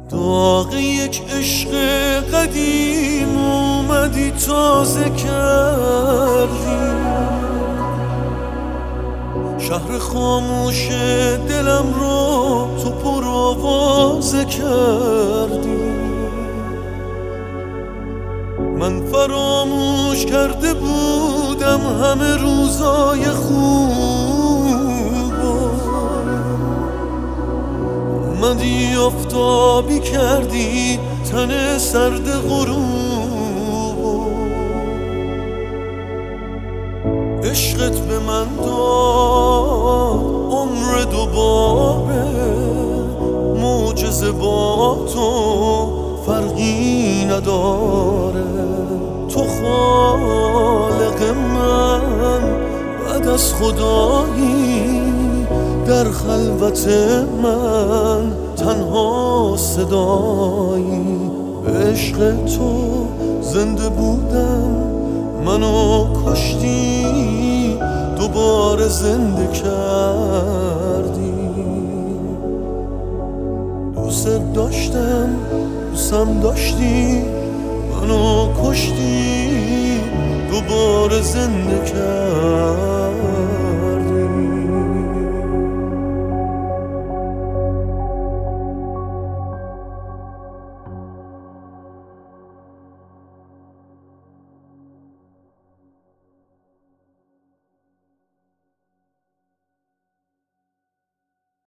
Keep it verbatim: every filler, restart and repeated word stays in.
داغ یک عشق قدیم اومدی تازه کردی، شهر خاموش دلم رو تو پر آوازه کردی. من فراموش کرده بودم همه روزای خوب، اومدی آفتابی کردی تن سرد غروب. عشقت به من داد عمر دوباره، معجزه با تو فرقی نداره. تو خالق من بعد از خدایی، در خلوت من تنها صدایی. به عشق تو زنده بودم، منو کشتی دوباره زنده کردی. دوست داشتم دوستم داشتی، منو کشتی دوباره زنده کردی.